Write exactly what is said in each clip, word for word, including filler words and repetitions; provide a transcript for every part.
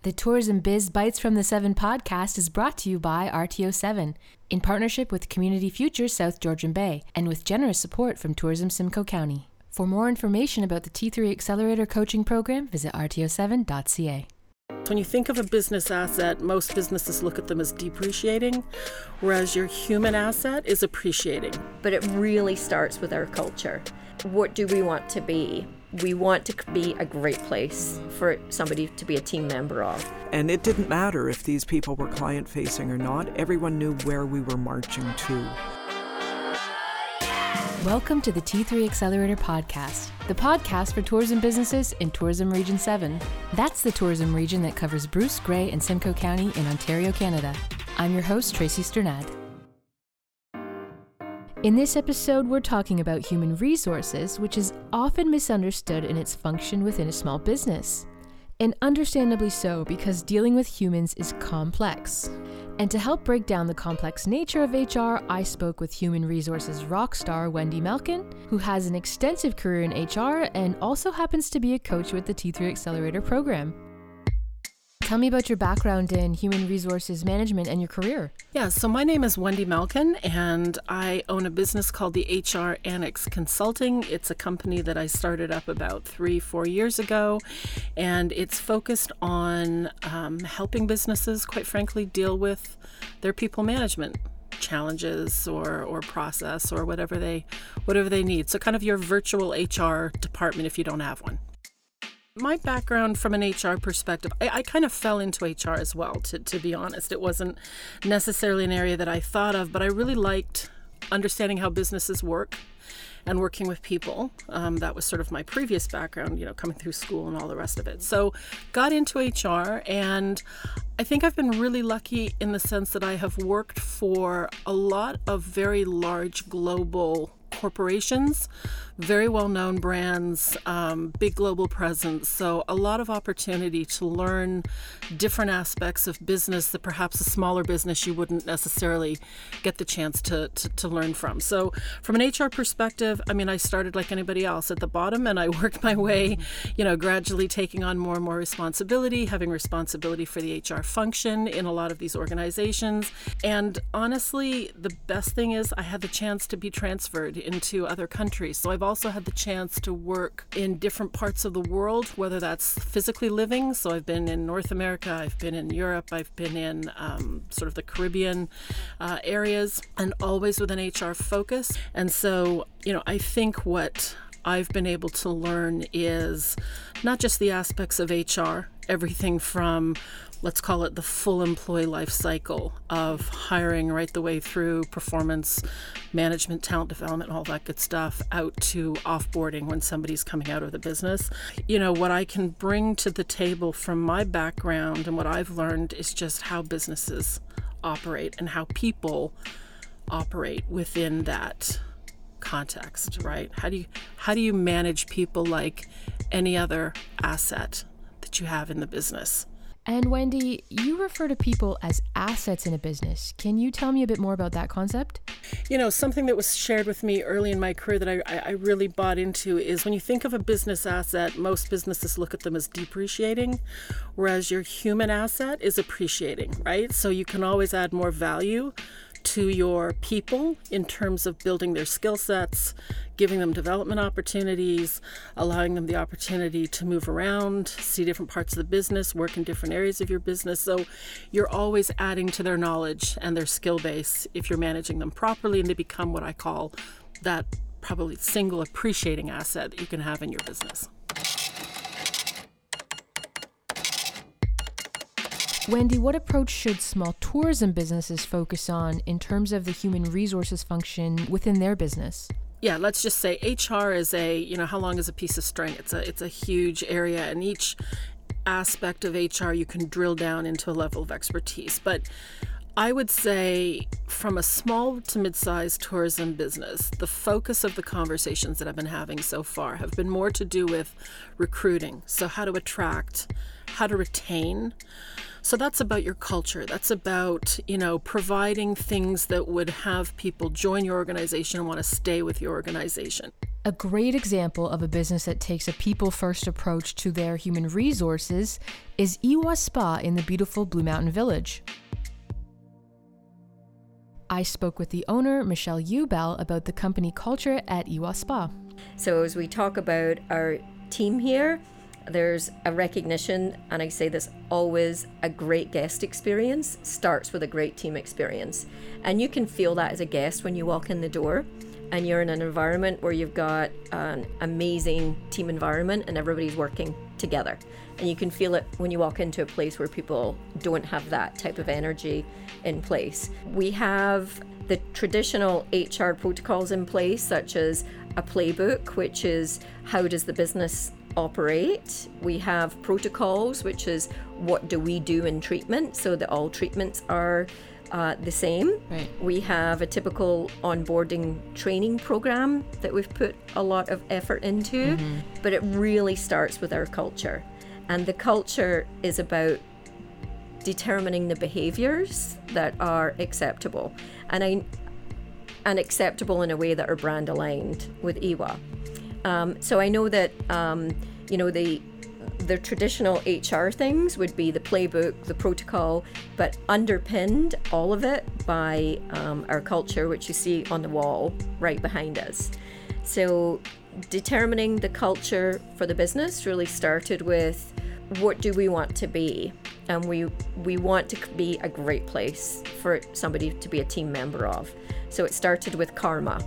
The Tourism Biz Bites from the Seven podcast is brought to you by R T O seven, in partnership with Community Futures South Georgian Bay, and with generous support from Tourism Simcoe County. For more information about the T three Accelerator Coaching Program, visit R T O seven dot C A. When you think of a business asset, most businesses look at them as depreciating, whereas your human asset is appreciating. But it really starts with our culture. What do we want to be? We want to be a great place for somebody to be a team member of. And it didn't matter if these people were client-facing or not. Everyone knew where we were marching to. Welcome to the T three Accelerator podcast, the podcast for tourism businesses in Tourism Region seven. That's the tourism region that covers Bruce, Grey, and Simcoe County in Ontario, Canada. I'm your host, Tracy Sternad. In this episode, we're talking about human resources, which is often misunderstood in its function within a small business. And understandably so, because dealing with humans is complex. And to help break down the complex nature of H R, I spoke with human resources rock star Wendy Malkin, who has an extensive career in H R and also happens to be a coach with the T three Accelerator program. Tell me about your background in human resources management and your career. Yeah, so my name is Wendy Malkin, and I own a business called the H R Annex Consulting. It's a company that I started up about three, four years ago, and it's focused on um, helping businesses, quite frankly, deal with their people management challenges or or process or whatever they whatever they need. So kind of your virtual H R department if you don't have one. My background from an H R perspective, I, I kind of fell into H R as well, to, to be honest. It wasn't necessarily an area that I thought of, but I really liked understanding how businesses work and working with people. Um, that was sort of my previous background, you know, coming through school and all the rest of it. So got into H R, and I think I've been really lucky in the sense that I have worked for a lot of very large global corporations, very well-known brands, um, big global presence. So a lot of opportunity to learn different aspects of business that perhaps a smaller business you wouldn't necessarily get the chance to, to, to learn from. So from an H R perspective, I mean, I started like anybody else at the bottom, and I worked my way, you know, gradually taking on more and more responsibility, having responsibility for the H R function in a lot of these organizations. And honestly, the best thing is I had the chance to be transferred into other countries. So I've also had the chance to work in different parts of the world, whether that's physically living. So I've been in North America, I've been in Europe, I've been in um, sort of the Caribbean uh, areas, and always with an H R focus. And so, you know, I think what I've been able to learn is not just the aspects of H R, everything from, let's call it the full employee life cycle of hiring right the way through performance management, talent development, all that good stuff, out to offboarding when somebody's coming out of the business. You know, what I can bring to the table from my background and what I've learned is just how businesses operate and how people operate within that context, right? How do you how do you manage people like any other asset that you have in the business? And Wendy, you refer to people as assets in a business. Can you tell me a bit more about that concept? You know, something that was shared with me early in my career that I, I really bought into is when you think of a business asset, most businesses look at them as depreciating, whereas your human asset is appreciating, right? So you can always add more value to your people in terms of building their skill sets, giving them development opportunities, allowing them the opportunity to move around, see different parts of the business, work in different areas of your business. So you're always adding to their knowledge and their skill base if you're managing them properly, and they become what I call that probably single appreciating asset that you can have in your business. Wendy, what approach should small tourism businesses focus on in terms of the human resources function within their business? Yeah, let's just say H R is a, you know, how long is a piece of string? It's a it's a huge area, and each aspect of H R you can drill down into a level of expertise. But I would say from a small to mid-sized tourism business, the focus of the conversations that I've been having so far have been more to do with recruiting. So how to attract, how to retain. So that's about your culture. That's about, you know, providing things that would have people join your organization and want to stay with your organization. A great example of a business that takes a people-first approach to their human resources is Iwa Spa in the beautiful Blue Mountain Village. I spoke with the owner, Michelle Eubel, about the company culture at Iwa Spa. So as we talk about our team here, there's a recognition, and I say this always, a great guest experience starts with a great team experience. And you can feel that as a guest when you walk in the door and you're in an environment where you've got an amazing team environment and everybody's working together. And you can feel it when you walk into a place where people don't have that type of energy in place. We have the traditional H R protocols in place, such as a playbook, which is how does the business operate. We have protocols, which is what do we do in treatment, so that all treatments are uh, the same. Right. We have a typical onboarding training program that we've put a lot of effort into, mm-hmm. but it really starts with our culture. And the culture is about determining the behaviors that are acceptable and I and acceptable in a way that are brand aligned with Iwa. Um, so I know that um, you know the the traditional H R things would be the playbook, the protocol, but underpinned all of it by um, our culture, which you see on the wall right behind us. So determining the culture for the business really started with what do we want to be, and we we want to be a great place for somebody to be a team member of. So it started with karma,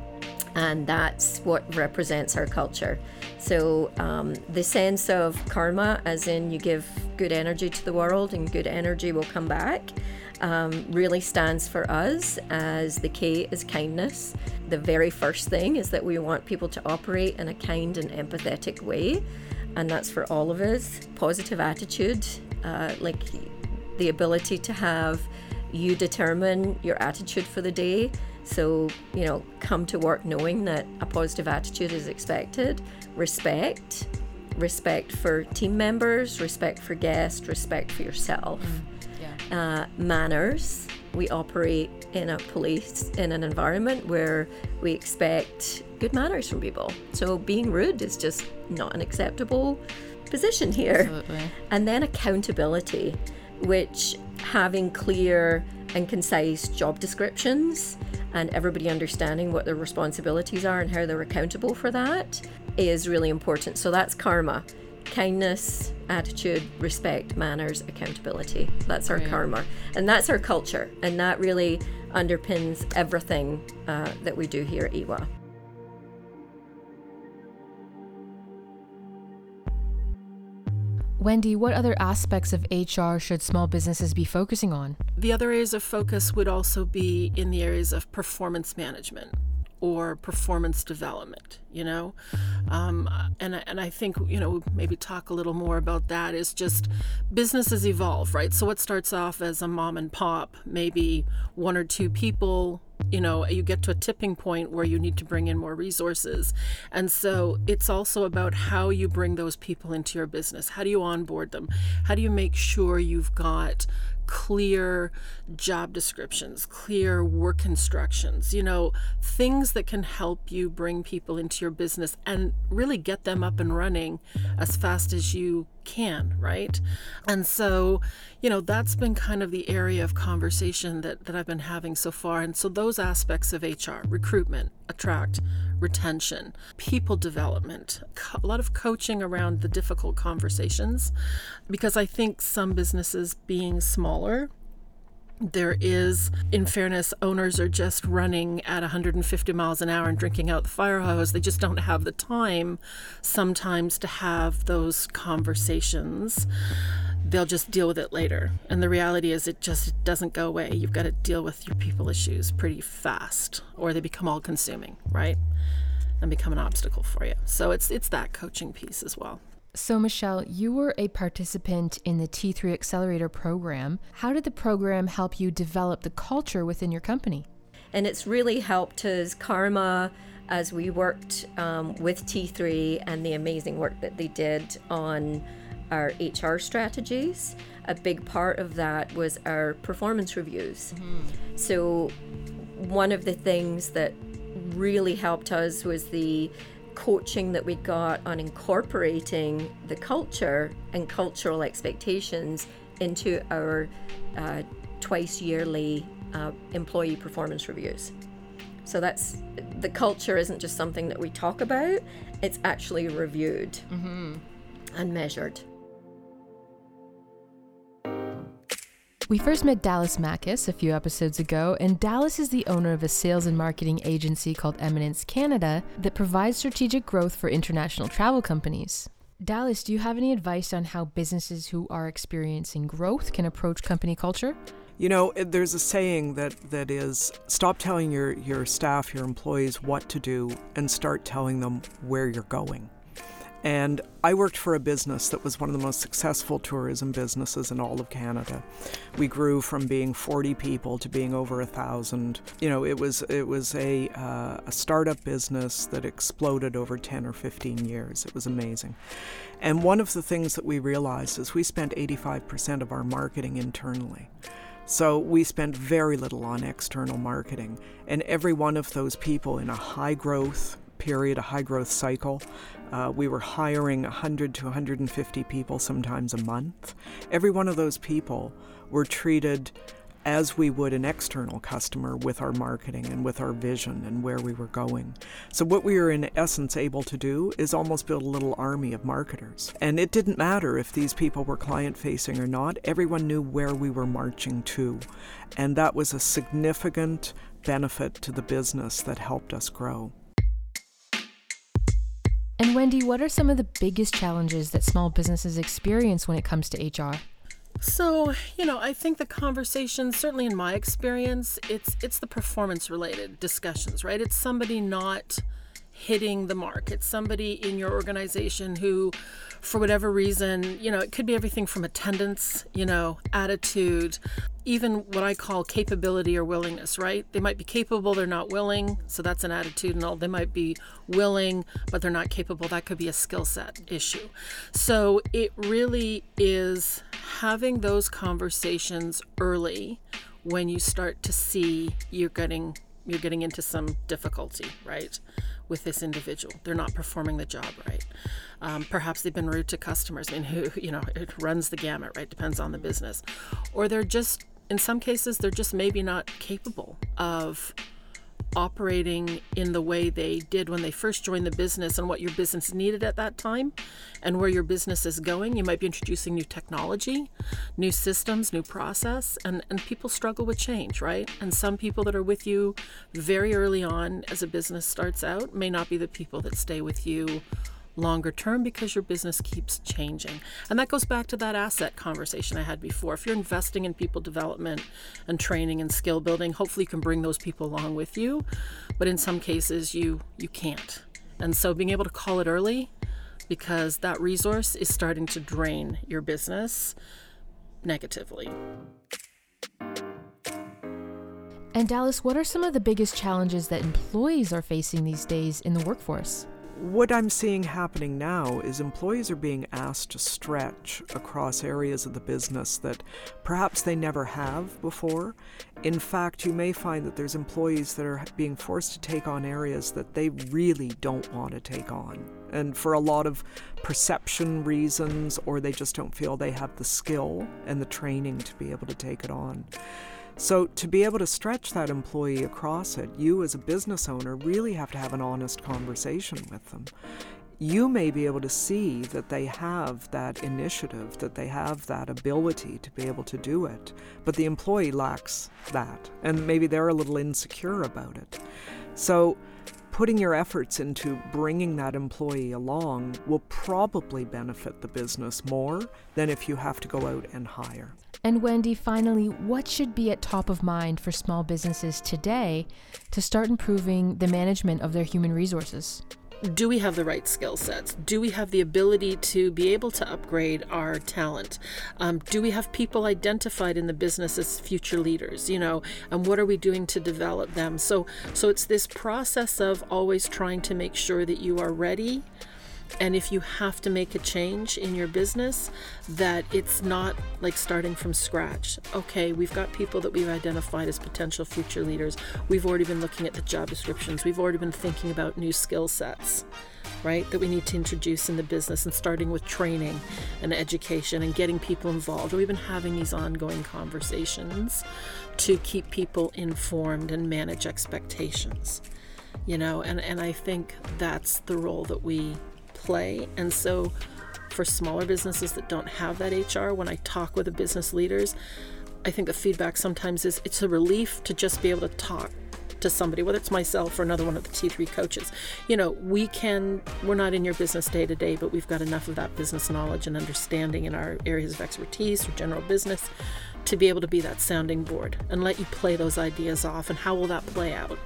and that's what represents our culture. So um, the sense of karma, as in you give good energy to the world and good energy will come back, um, really stands for us as the K is kindness. The very first thing is that we want people to operate in a kind and empathetic way, and that's for all of us. Positive attitude, uh, like the ability to have you determine your attitude for the day. So, you know, come to work knowing that a positive attitude is expected. Respect, respect for team members, respect for guests, respect for yourself. Mm, yeah. Uh, manners. We operate in a place, in an environment where we expect good manners from people. So being rude is just not an acceptable position here. Absolutely. And then accountability, which having clear and concise job descriptions and everybody understanding what their responsibilities are and how they're accountable for that is really important. So that's karma. Kindness, attitude, respect, manners, accountability. That's our Right. karma. And that's our culture. And that really underpins everything uh, that we do here at Iwa. Wendy, what other aspects of H R should small businesses be focusing on? The other areas of focus would also be in the areas of performance management or performance development, you know? Um, and, and I think, you know, maybe talk a little more about that is just businesses evolve, right? So what starts off as a mom and pop, maybe one or two people, you know, you get to a tipping point where you need to bring in more resources. And so it's also about how you bring those people into your business. How do you onboard them? How do you make sure you've got clear job descriptions, clear work instructions, you know, things that can help you bring people into your business and really get them up and running as fast as you can, right? And so, you know, that's been kind of the area of conversation that, that I've been having so far. And so those aspects of H R, recruitment, attract, retention, people development, co- a lot of coaching around the difficult conversations, because I think some businesses being smaller, there is, in fairness, owners are just running at one hundred fifty miles an hour and drinking out the fire hose. They just don't have the time sometimes to have those conversations. They'll just deal with it later. And the reality is it just doesn't go away. You've got to deal with your people issues pretty fast, or they become all consuming, right? And become an obstacle for you. So it's it's that coaching piece as well. So, Michelle, you were a participant in the T three Accelerator program. How did the program help you develop the culture within your company? And it's really helped us, Karma, as we worked um, with T three and the amazing work that they did on our H R strategies. A big part of that was our performance reviews. Mm-hmm. So one of the things that really helped us was the coaching that we got on incorporating the culture and cultural expectations into our uh, twice yearly uh, employee performance reviews. So that's, the culture isn't just something that we talk about, it's actually reviewed mm-hmm. and measured. We first met Dallas Makis a few episodes ago, and Dallas is the owner of a sales and marketing agency called Eminence Canada that provides strategic growth for international travel companies. Dallas, do you have any advice on how businesses who are experiencing growth can approach company culture? You know, there's a saying that, that is, stop telling your, your staff, your employees what to do, and start telling them where you're going. And I worked for a business that was one of the most successful tourism businesses in all of Canada. We grew from being forty people to being over a thousand. You know, it was it was a uh, a startup business that exploded over ten or fifteen years. It was amazing. And one of the things that we realized is we spent eighty-five percent of our marketing internally. So we spent very little on external marketing. And every one of those people in a high growth period, a high growth cycle, Uh, we were hiring one hundred to one hundred fifty people sometimes a month. Every one of those people were treated as we would an external customer with our marketing and with our vision and where we were going. So what we were in essence able to do is almost build a little army of marketers. And it didn't matter if these people were client-facing or not. Everyone knew where we were marching to. And that was a significant benefit to the business that helped us grow. And Wendy, what are some of the biggest challenges that small businesses experience when it comes to H R? So, you know, I think the conversation, certainly in my experience, it's it's the performance-related discussions, right? It's somebody not hitting the mark. It's somebody in your organization who, for whatever reason, you know, it could be everything from attendance, you know, attitude, even what I call capability or willingness, right? They might be capable, they're not willing, so that's an attitudinal. They might be willing, but they're not capable. That could be a skill set issue. So it really is having those conversations early when you start to see you're getting you're getting into some difficulty, right, with this individual. They're not performing the job right. Um, perhaps they've been rude to customers. I mean, who, you know, it runs the gamut, right? Depends on the business. Or they're just, in some cases, they're just maybe not capable of operating in the way they did when they first joined the business and what your business needed at that time and where your business is going. You might be introducing new technology, new systems, new process, and, and people struggle with change, right? And some people that are with you very early on as a business starts out may not be the people that stay with you longer term because your business keeps changing. And that goes back to that asset conversation I had before. If you're investing in people development and training and skill building, hopefully you can bring those people along with you. But in some cases you you can't. And so being able to call it early, because that resource is starting to drain your business negatively. And Dallas, what are some of the biggest challenges that employees are facing these days in the workforce? What I'm seeing happening now is employees are being asked to stretch across areas of the business that perhaps they never have before. In fact, you may find that there's employees that are being forced to take on areas that they really don't want to take on. And for a lot of perception reasons, or they just don't feel they have the skill and the training to be able to take it on. So to be able to stretch that employee across it, you as a business owner really have to have an honest conversation with them. You may be able to see that they have that initiative, that they have that ability to be able to do it, but the employee lacks that, and maybe they're a little insecure about it. So putting your efforts into bringing that employee along will probably benefit the business more than if you have to go out and hire. And Wendy, finally, what should be at top of mind for small businesses today to start improving the management of their human resources? Do we have the right skill sets? Do we have the ability to be able to upgrade our talent? Um, do we have people identified in the business as future leaders, you know, and what are we doing to develop them? So, so it's this process of always trying to make sure that you are ready And if you have to make a change in your business, that it's not like starting from scratch. Okay, we've got people that we've identified as potential future leaders. We've already been looking at the job descriptions. We've already been thinking about new skill sets, right, that we need to introduce in the business, and starting with training and education and getting people involved. We've been having these ongoing conversations to keep people informed and manage expectations, you know, and, and I think that's the role that we play. And so for smaller businesses that don't have that H R, when I talk with the business leaders, I think the feedback sometimes is it's a relief to just be able to talk to somebody, whether it's myself or another one of the T three coaches. You know, we can, we're not in your business day to day, but we've got enough of that business knowledge and understanding in our areas of expertise or general business to be able to be that sounding board and let you play those ideas off. And how will that play out?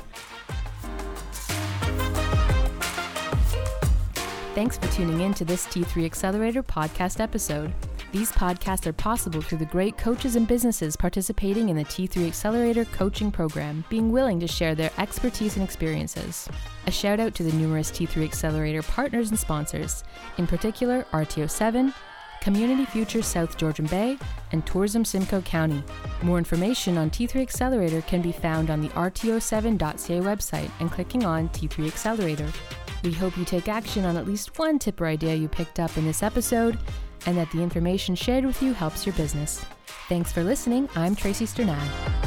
Thanks for tuning in to this T three Accelerator podcast episode. These podcasts are possible through the great coaches and businesses participating in the T three Accelerator coaching program being willing to share their expertise and experiences. A shout out to the numerous T three Accelerator partners and sponsors, in particular R T O seven, Community Futures South Georgian Bay, and Tourism Simcoe County. More information on T three Accelerator can be found on the R T O seven dot C A website and clicking on T three Accelerator. We hope you take action on at least one tip or idea you picked up in this episode, and that the information shared with you helps your business. Thanks for listening. I'm Tracy Sternad.